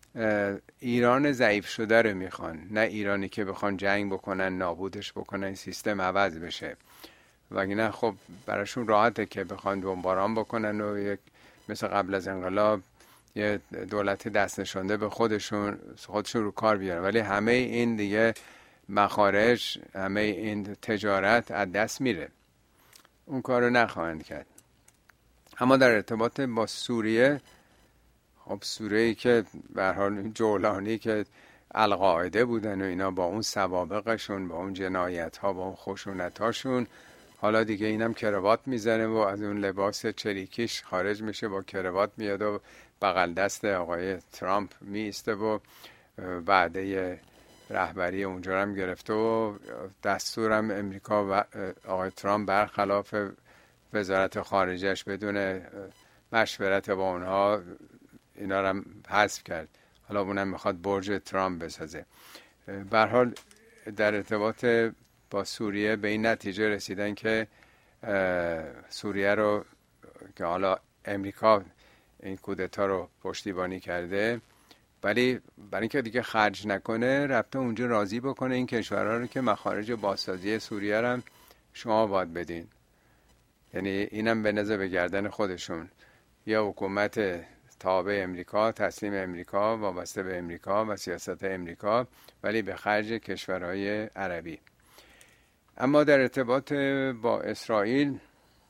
ایران ضعیف شده رو میخوان، نه ایرانی که بخوان جنگ بکنن، نابودش بکنن، سیستم عوض بشه. وگرنه خب براشون راحته که بخوان بمباران بکنن و یک مثل قبل از انقلاب یه دولت دست نشانده به خودشون رو کار بیارن. ولی همه این دیگه مخارج، همه این تجارت از دست میره، اون کار رو نخواهند کرد. اما در ارتباط با سوریه، خب سوریه‌ای که به هر حال جولانی که القاعده بودن و اینا، با اون سوابقشون، با اون جنایت‌ها، با اون خشونت‌هاشون، حالا دیگه اینم کراوات میزنه و از اون لباس چریکیش خارج میشه، با کراوات میاد و بغل دست آقای ترامپ میسته و وعده رهبری اونجا هم گرفته و دستورم امریکا و آقای ترامپ برخلاف وزارت خارجهش بدون مشورت با اونها اینا رو هم حذف کرد. حالا اونم میخواد برج ترامپ بسازه. به هر حال در ارتباط با سوریه به این نتیجه رسیدن که سوریه رو که حالا امریکا این کودتا رو پشتیبانی کرده، ولی برای اینکه دیگه خرج نکنه رفته اونجا راضی بکنه این کشورها رو که مخارج بازسازی سوریه رو هم شما باید بدین. یعنی اینم به نظر به گردن خودشون، یا حکومت تابع امریکا، تسلیم امریکا، وابسته به امریکا و سیاست امریکا، ولی به خرج کشورهای عربی. اما در ارتباط با اسرائیل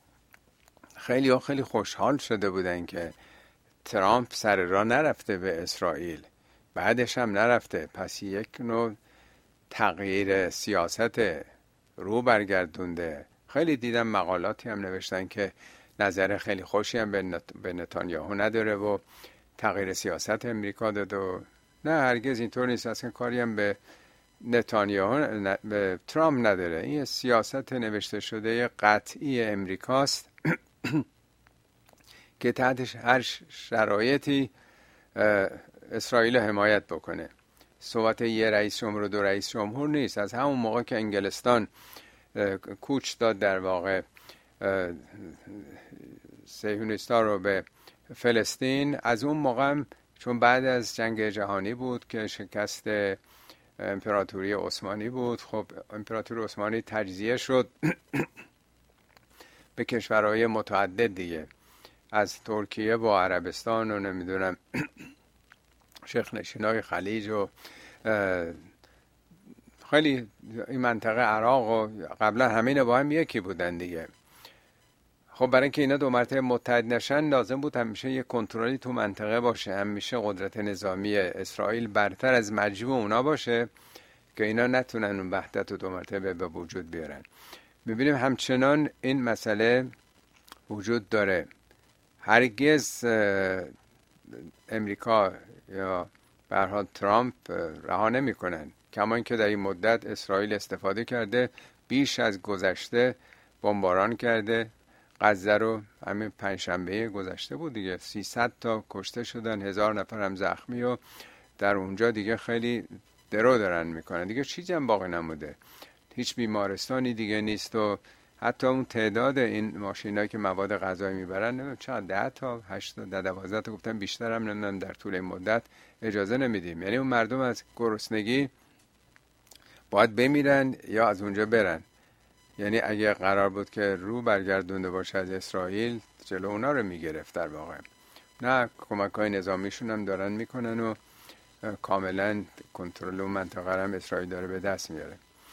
خیلی خوشحال شده بودن که ترامپ سر راه نرفته به اسرائیل، بعدش هم نرفته، پس یک نوع تغییر سیاست رو برگردونده. خیلی دیدم مقالاتی هم نوشتن که نظر خیلی خوشی هم به نتانیاهو نداره و تغییر سیاست امریکا داده و نه، هرگز اینطور نیست. اصلا کاری هم به نتانیاهو به ترامپ نداره. این سیاست نوشته شده قطعی امریکاست که تحت هر شرایطی اسرائیل حمایت بکنه. صحبت یه رئیس جمهور و 2 رئیس جمهور نیست. از همون موقع که انگلستان کوچ داد در واقع صهیونیست‌ها رو به فلسطین، از اون موقع هم چون بعد از جنگ جهانی بود که شکست امپراتوری عثمانی بود، خب امپراتوری عثمانی تجزیه شد به کشورهای متعدد دیگه، از ترکیه با عربستان و نمیدونم شیخ نشینای خلیج و خیلی این منطقه عراق و قبلا همین با هم یکی بودن دیگه. خب برای اینکه اینا 2 مرتبه متحد نشن لازم بود همیشه یه کنترلی تو منطقه باشه، همیشه قدرت نظامی اسرائیل برتر از مجموع اونا باشه که اینا نتونن اون وحدت رو 2 مرتبه به وجود بیارن. میبینیم همچنان این مسئله وجود داره. هرگز امریکا یا به هر حال ترامپ رها نمی‌کنن، کما اینکه در این مدت اسرائیل استفاده کرده، بیش از گذشته بمباران کرده غزه رو. همین 5 شنبه گذشته بود دیگه، 300 تا کشته شدن، 1000 نفر هم زخمی و در اونجا دیگه خیلی درو دارن میکنن دیگه. چیزی هم باقی نموده، هیچ بیمارستانی دیگه نیست و حتی اون تعداد این ماشینایی که مواد غذایی میبرن نمیدونم چقدر، 10 تا 8 تا 12 تا گفتن، بیشتر هم نمیدونم در طول این مدت اجازه نمیدیم. یعنی اون مردم از گرسنگی باید بمیرن یا از اونجا برن. یعنی اگه قرار بود که رو برگردونده باشه از اسرائیل، جلو اونا رو میگرفت در واقع. نه، کمک‌های نظامیشون هم دارن میکنن و کاملا کنترل اون منطقه هم اسرائیل داره به دست میاره.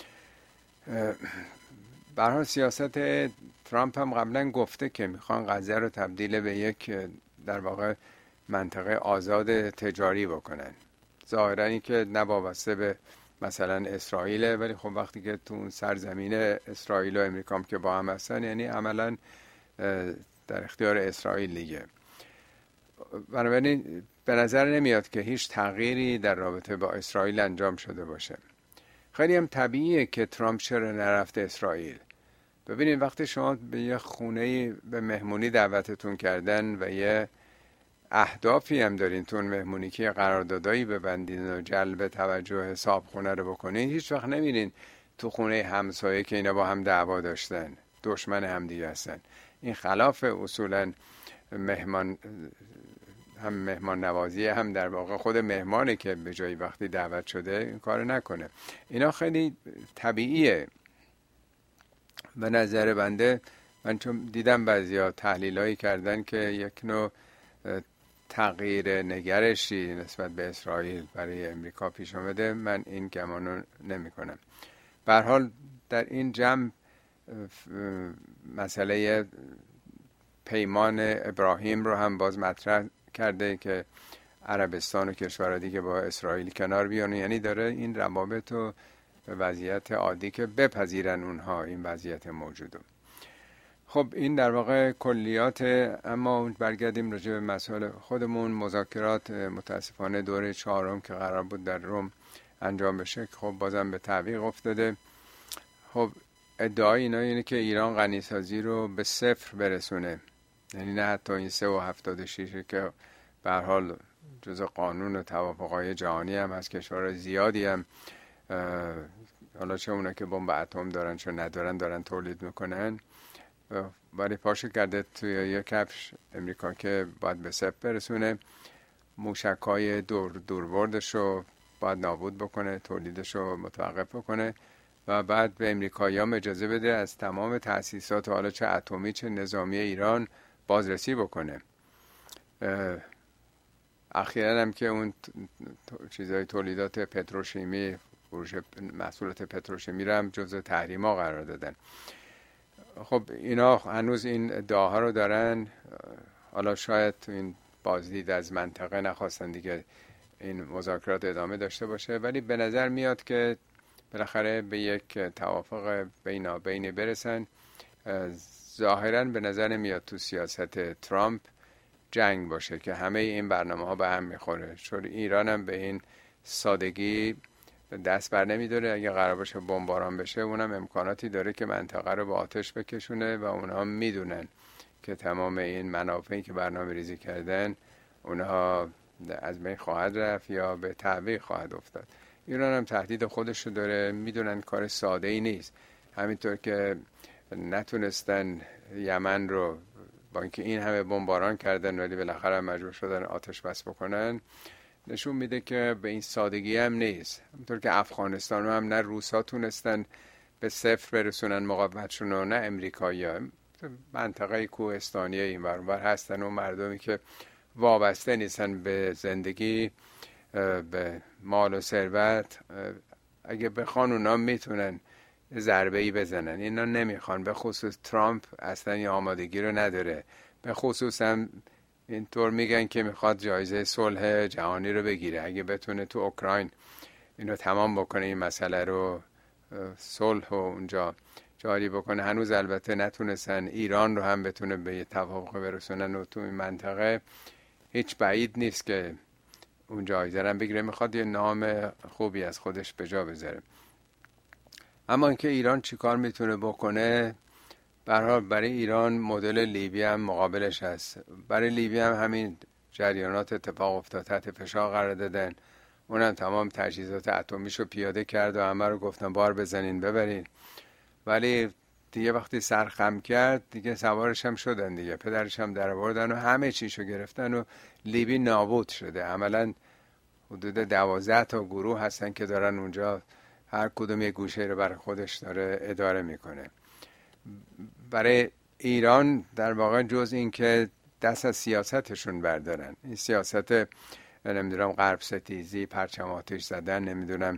به هر حال سیاست ترامپ هم قبلا گفته که میخوان غزه رو تبدیل به یک در واقع منطقه آزاد تجاری بکنن. ظاهرا این که نه وابسته به مثلا اسرائیل، ولی خب وقتی که تو اون سرزمین اسرائیل و امریکا که با هم هستن، یعنی عملا در اختیار اسرائیل دیگه. بنابراین به نظر نمیاد که هیچ تغییری در رابطه با اسرائیل انجام شده باشه. خیلی هم طبیعیه که ترامپ چرا نرفته اسرائیل. ببینید وقتی شما به یه خونه به مهمونی دعوتتون کردن و یه اهدافی هم دارین تو اون مهمونی که قراردادایی ببندین و جلب توجه حساب خونه رو بکنین، هیچ وقت نمیرین تو خونه همسایه که اینا با هم دعوا داشتن، دشمن هم دیگه هستن. این خلاف اصولا مهمان، هم مهمان نوازی، هم در واقع خود مهمانه که به جایی وقتی دعوت شده این کار نکنه. اینا خیلی طبیعیه به نظر بنده. من چون دیدم بعضیا تحلیلایی کردن که یک نوع تغییر نگرشی نسبت به اسرائیل برای امریکا پیش آمده، من این گمانو نمی کنم. به هر حال در این جمع مسئله پیمان ابراهیم رو هم باز مطرح کرده که عربستان و کشورها دیگه با اسرائیل کنار بیان، یعنی داره این روابط رو به وضعیت عادی که بپذیرن اونها این وضعیت موجوده. خب این در واقع کلیات. اما برگردیم راجع به مسائل خودمون. مذاکرات متاسفانه دوره 4 که قرار بود در روم انجام بشه خب بازم به تعویق افتاده. خب ادعای اینا اینه که ایران غنیسازی رو به 0 برسونه، یعنی نه حتی این 3.76 که به هر حال جز قانون و توافقهای جهانی هم هست. کشورهای زیادی هم حالا چه اونا که بمب اتم دارن چه ندارن دارن تولید میکنن، ولی پاشو کرده توی یه کفش امریکا که باید به صفر برسونه، موشک‌های دوروردش رو باید نابود بکنه، تولیدش رو متوقف بکنه و بعد به امریکایی‌ها اجازه بده از تمام تأسیسات حالا چه اتمی چه نظامی ایران بازرسی بکنه. اخیراً هم که اون چیزای تولیدات پتروشیمی، فروش محصولات پتروشیمی رو هم جزو تحریم‌ها قرار دادن. خب اینا هنوز این ادعاها رو دارن. حالا شاید تو این بازدید از منطقه نخواستن دیگه این مذاکرات ادامه داشته باشه، ولی به نظر میاد که بالاخره به یک توافق بینابینی برسن. ظاهراً به نظر نمیاد تو سیاست ترامپ جنگ باشه که همه این برنامه ها به هم میخوره، چون ایران هم به این سادگی دست بر نمیداره. اگه قرار باشه بمباران بشه اونم امکاناتی داره که منطقه رو به آتش بکشونه و اونها میدونن که تمام این منافعی که برنامه ریزی کردن اونها از بین خواهد رفت یا به تعویق خواهد افتاد. ایران هم تهدید خودش رو داره، میدونن کار ساده ای نیست. همینطور که نتونستن یمن رو با اینکه این همه بمباران کردن ولی بالاخره مجبور شدن آتش بس بکنن، نشون میده که به این سادگی هم نیست. همونطور که افغانستان هم نه روسا تونستن به صفر برسونن مقاومتشون و نه امریکایی‌ها. منطقه کوهستانی این ور اون ور هستن و مردمی که وابسته نیستن به زندگی، به مال و ثروت. اگه بخوان اونا میتونن ضربه‌ای بزنن، اینا نمیخوان. به خصوص ترامپ اصلا این آمادگی رو نداره. به خصوص هم اینطور میگن که میخواد جایزه صلح جهانی رو بگیره. اگه بتونه تو اوکراین اینو تمام بکنه، این مسئله رو صلح و اونجا جاری بکنه. هنوز البته نتونستن ایران رو هم بتونه به یه توافق برسونن و تو این منطقه هیچ بعید نیست که اون جایزه رو بگیره. میخواد یه نام خوبی از خودش به جا بذاره. اما اینکه ایران چیکار میتونه بکنه، به هر حال برای ایران مدل لیبی هم مقابلش هست. برای لیبی هم همین جریانات اتفاق افتاد، تحت فشار قرار دادن. اونم تمام تجهیزات اتمیشو پیاده کرد و همه رو گفتن بار بزنین ببرین، ولی دیگه وقتی سرخم کرد دیگه سوارش هم شدن دیگه، پدرش هم در آوردن و همه چیشو گرفتن و لیبی نابود شده. عملا حدود 12 تا گروه هستن که دارن اونجا هر کدوم یه گوشه رو برای خودش داره اداره میکنه. برای ایران در واقع جز این که دست از سیاستشون بردارن، این سیاست نمیدونم غرب ستیزی، پرچم آتش زدن، نمیدونم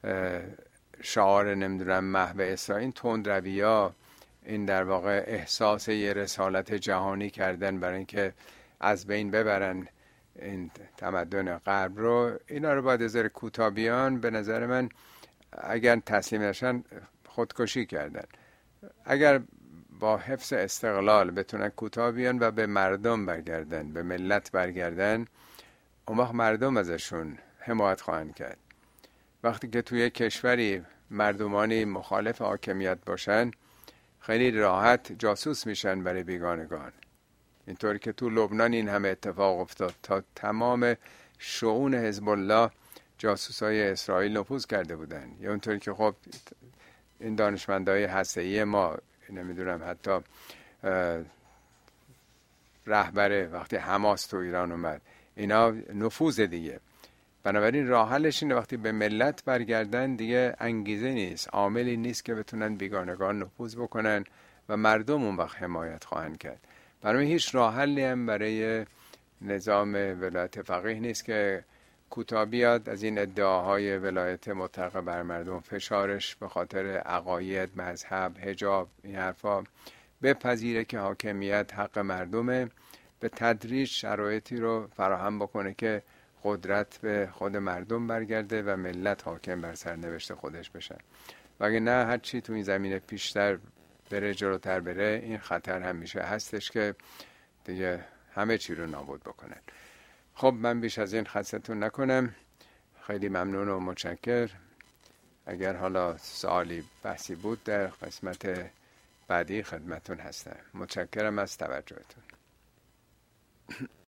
شعار نمیدونم محو اسرائیل، این تندروی‌ها، این در واقع احساس یه رسالت جهانی کردن برای اینکه از بین ببرن این تمدن غرب رو، اینا رو باید از کوتاه بیان. به نظر من اگر تسلیم نشن خودکشی کردن. اگر با حفظ استقلال بتونن کوتاه بیان و به مردم برگردن، به ملت برگردن، اون وقت مردم ازشون حمایت خواهند کرد. وقتی که توی کشوری مردمانی مخالف حاکمیت باشن، خیلی راحت جاسوس میشن برای بیگانگان. اینطوری که تو لبنان این همه اتفاق افتاد، تا تمام شؤون حزب الله جاسوسای اسرائیل نفوذ کرده بودن. یا اونطوری که خب این دانشمندای هسته‌ای ما، نمیدونم حتی رهبر وقتی حماس تو ایران اومد، اینا نفوذ دیگه. بنابراین راه حلش اینه وقتی به ملت برگردن دیگه انگیزه نیست، عاملی نیست که بتونن بیگانگان نفوذ بکنن و مردم اون وقت حمایت خواهند کرد. برای هیچ راه حلی هم برای نظام ولایت فقیه نیست که کوتاه بیاد از این ادعاهای ولایت مطلقه بر مردم، فشارش به خاطر عقاید، مذهب، حجاب، این حرفا، بپذیره که حاکمیت حق مردمه، به تدریج شرایطی رو فراهم بکنه که قدرت به خود مردم برگرده و ملت حاکم بر سرنوشت خودش بشن. وگه نه هر چی تو این زمینه پیشتر بره، جلوتر بره، این خطر همیشه هستش که دیگه همه چی رو نابود بکنن. خب من بیش از این خستتون نکنم. خیلی ممنون و متشکر. اگر حالا سوالی بحثی بود در قسمت بعدی خدمتون هستم. متشکرم از توجهتون.